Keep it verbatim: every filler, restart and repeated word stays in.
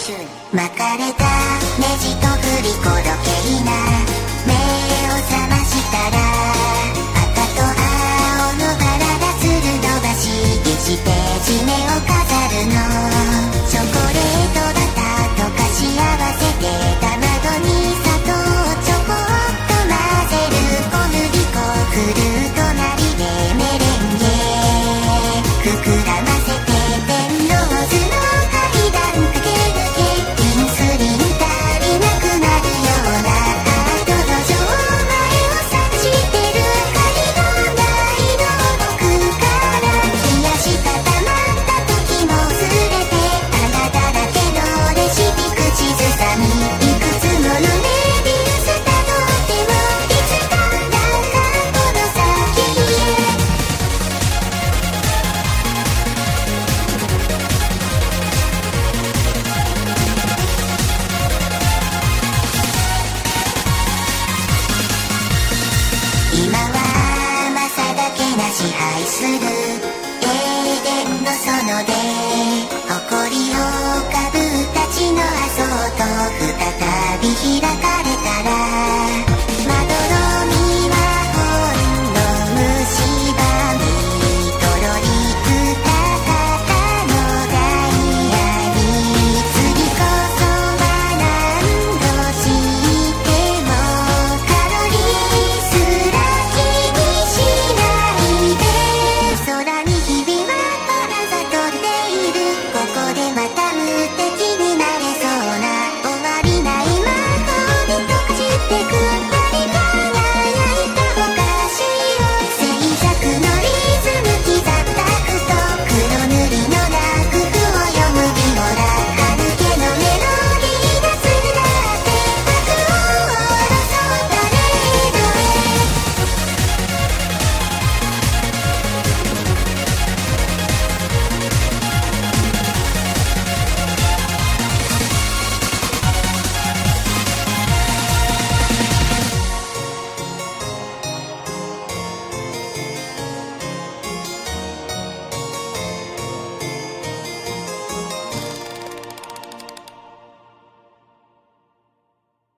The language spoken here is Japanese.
巻かれたネジと振り子時計な目を覚ましたら赤と青のバラがつる伸ばしいちページ目を飾るのチョコレートバターとかし合わせてた窓に砂糖をちょこっと混ぜる小麦粉フルートなりでメレンゲ膨らませて天ローズの階段駆け抜けインスリン足りなくなるようなハートの上前を察してる明かりのないドームから冷やし固まった時も薄れて穴だらけのレシピ口ずさみいくつものメビウスたどってもいつかだかこの先へ今は正だけな支配するエーデンの園で誇りをかぶった血のアソート再び開かれたら